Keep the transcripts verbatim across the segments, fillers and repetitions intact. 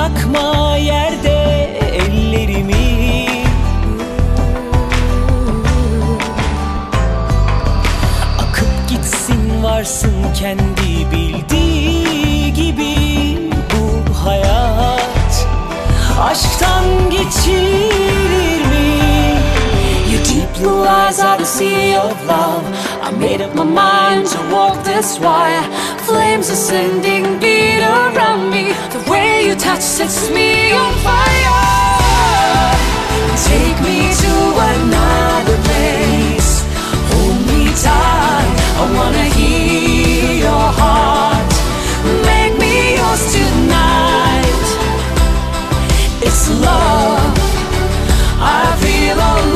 bırakma yerde ellerimi. Akıp gitsin varsın kendi bildiği gibi bu hayat. Aşktan geçilir mi? Your deep blue eyes are the sea of love. I made up my mind to walk this wire. Flames ascending, beat around me. The way you touch sets me on fire. Take me to another place. Hold me tight, I wanna hear your heart. Make me yours tonight. It's love, I feel all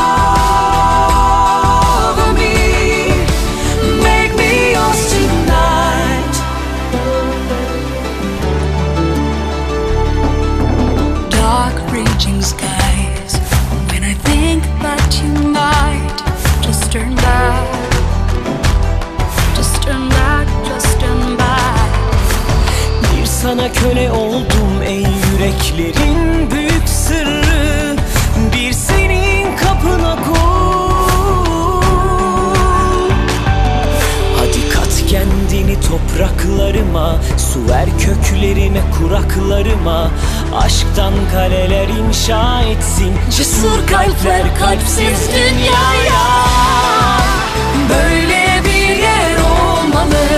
over me. Make me yours tonight. Dark raging skies. When I think that you might just turn back, just turn back, just turn back. Bir sana köle oldum ey yüreklerin büyük sırrı. Bir senin kapına koy. Hadi kat kendini topraklarıma, su ver köklerime kuraklarıma. Aşktan kaleler inşa etsin cesur kalpler kalpsiz dünyaya. Böyle bir yer olmalı,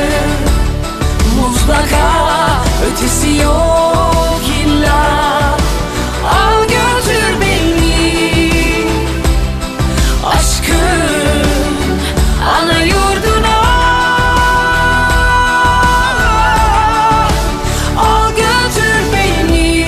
mutlaka ötesi yok illa. Al götür beni aşkın ana yurduna. Al götür beni.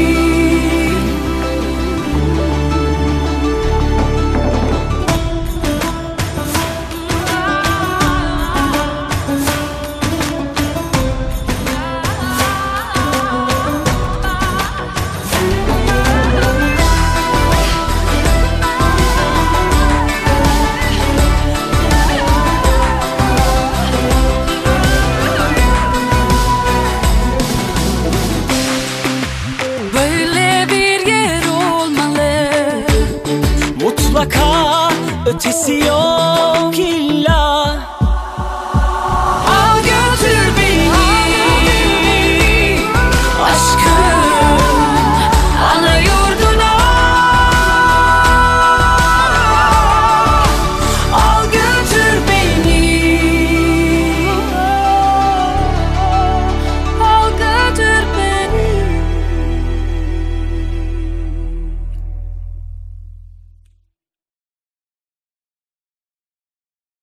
Böyle bir yer olmalı, mutlaka ötesi yok.